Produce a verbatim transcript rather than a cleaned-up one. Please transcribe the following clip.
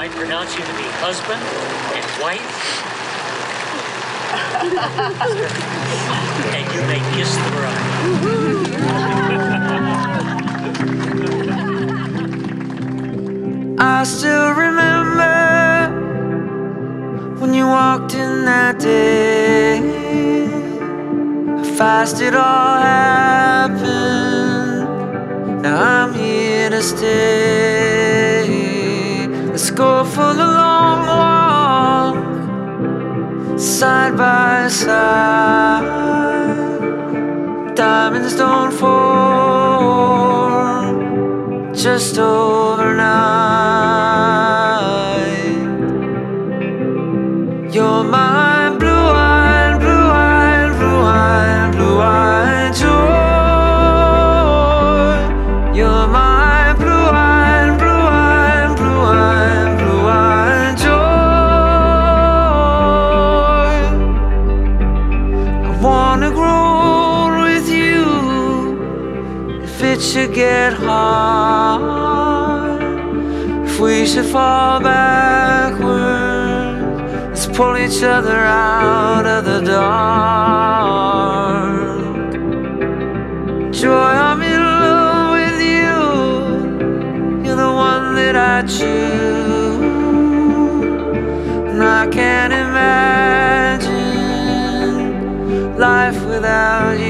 I pronounce you to be husband and wife. And you may kiss the bride. I still remember when you walked in that day, how fast it all happened. Now I'm here to stay. Let's go for the long walk, side by side. Diamonds don't fall just overnight. You're my blue-eyed, blue-eyed, blue-eyed, blue-eyed joy. You're my blue-eyed, blue-eyed, blue-eyed, blue-eyed joy. I wanna grow old with you if it should get hard. If we should fall backward, let's pull each other out of the dark. Joy, I'm in love with you. You're the one that I choose, and I can't imagine life without